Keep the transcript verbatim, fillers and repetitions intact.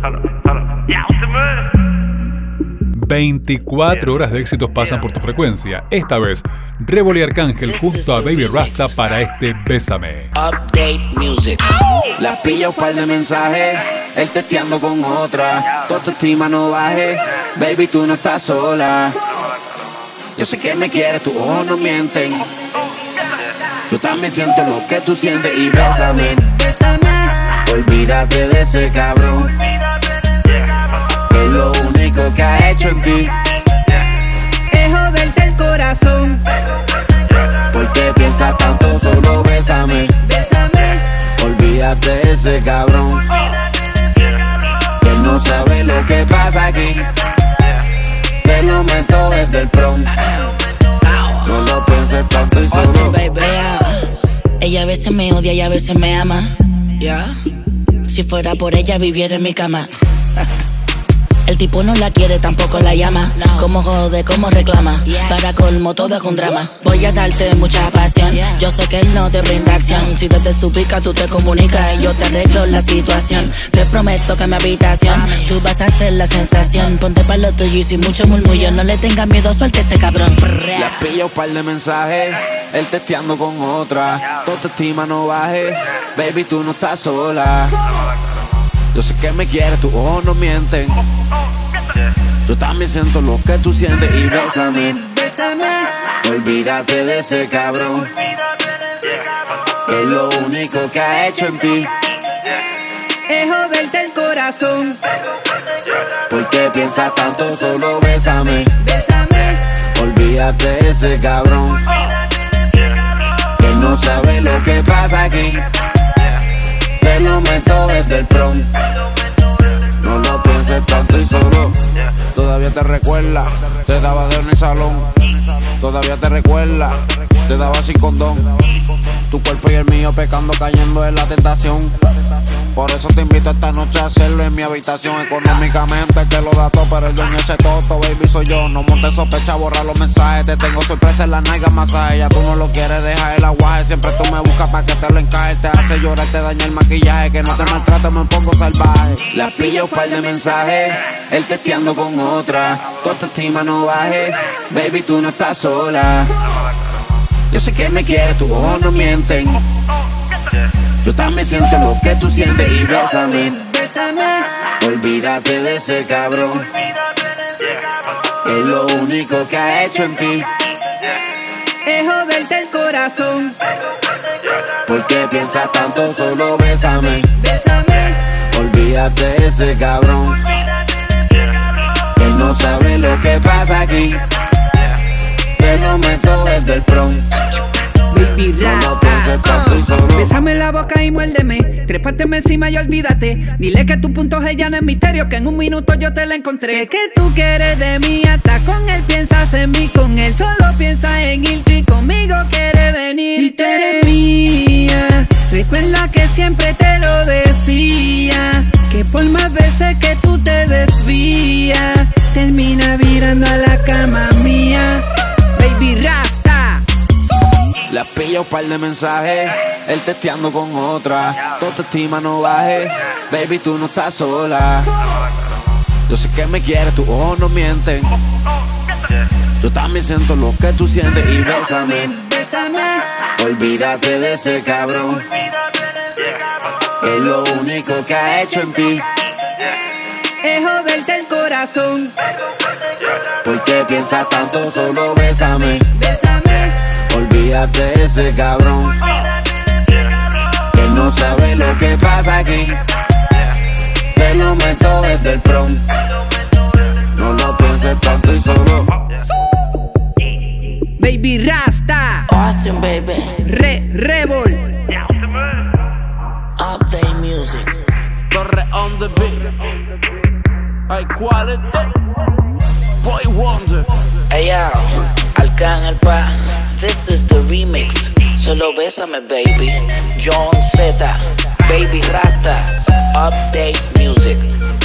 veinticuatro horas de éxitos pasan por tu frecuencia. Esta vez, Rebol y Arcángel junto a Baby Rasta para este Bésame. Update Music. La pilla un par de mensajes, él testeando con otra. Tu autoestima no baje, baby, tú no estás sola. Yo sé que me quieres, tus ojos no mienten. Yo también siento lo que tú sientes y bésame. Olvídate de ese cabrón, que es lo único que ha hecho en ti es joderte el corazón. ¿Por qué piensas tanto? Solo bésame. Bésame. Olvídate de ese cabrón, que él no sabe lo que pasa aquí. Te lo meto desde el prom. No lo pienses tanto y solo Austin, baby, yeah. Ella a veces me odia y a veces me ama, yeah. Si fuera por ella viviera en mi cama. El tipo no la quiere, tampoco la llama. Como jode, como reclama. Para colmo, todo es un drama. Voy a darte mucha pasión. Yo sé que él no te brinda acción. Si te te suplica, tú te comunicas y yo te arreglo la situación. Te prometo que en mi habitación tú vas a ser la sensación. Ponte pa' lo tuyo y sin mucho murmullo. No le tengas miedo, suelte ese cabrón. La pilla un par de mensajes, él testeando con otra. Tu autoestima no baje, baby, tú no estás sola. Yo sé que me quieres, tus ojos no mienten. Yo también siento lo que tú sientes y bésame. Bésame. Olvídate de ese cabrón, que es lo único que ha hecho en ti Es joderte el corazón. ¿Por qué piensas tanto? Solo bésame. Bésame. Olvídate de ese cabrón, que él no sabe lo que pasa aquí. Te lo meto desde el prom. No lo pienses tanto y solo. Todavía te recuerda, te daba de en el salón. Todavía te recuerda, te daba sin condón. Tu cuerpo y el mío pecando, cayendo en la tentación. Por eso te invito esta noche a hacerlo en mi habitación. Económicamente que lo da todo, pero el dueño ese toto, baby, soy yo. No montes sospecha, borra los mensajes. Te tengo sorpresa en la nalga, masaje. Ya tú no lo quieres, deja el aguaje. Siempre tú me buscas pa' que te lo encaje. Te hace llorar, te daña el maquillaje. Que no te maltrato, me pongo salvaje. La pilla un par de mensajes, él testeando con otra. Tu autoestima no baje, baby, tú no estás sola. Yo sé que me quieres, tus ojos no mienten. Yo también siento lo que tú sientes y bésame. Bésame. Olvídate de ese cabrón, que es lo único que ha hecho en ti Es joderte el corazón. ¿Por qué piensas tanto? Solo bésame. Bésame. Olvídate de ese cabrón, que él no sabe lo que pasa aquí. Te lo meto desde el prom. Baby No pienses tanto y solo. Bésame la boca y muérdeme. Trépateme encima y olvídate. Dile que tu punto es llano es misterio, que en un minuto yo te la encontré. Sé que tú quieres de mí, hasta con él piensas en mí. Con él solo piensas en irte y conmigo quieres venir. Y tú eres mía. Recuerda que siempre te lo decía, que por más veces que tú te desvías, termina virando a la cama mía. Baby Rasta. La pilla un par de mensajes, él testeando con otra. Tu autoestima no baje, baby, tú no estás sola. Yo sé que me quieres, tus ojos no mienten. Yo también siento lo que tú sientes y bésame. Bésame. Olvídate de ese cabrón, que es lo único que ha hecho en ti Es joderte el corazón. ¿Por qué piensas tanto? Solo bésame. Bésame. Olvídate de ese cabrón, que él no sabe lo que pasa aquí. Te lo meto desde el prom. No lo pienses tanto y solo. Baby Rasta. Austin, baby. Re, Rebol. Update Music. Torre on the beat. High quality. Boy Wonder. Hey yo, Arcángel pa. This is the remix. Solo bésame, baby. John Z. Baby Rasta. Update Music.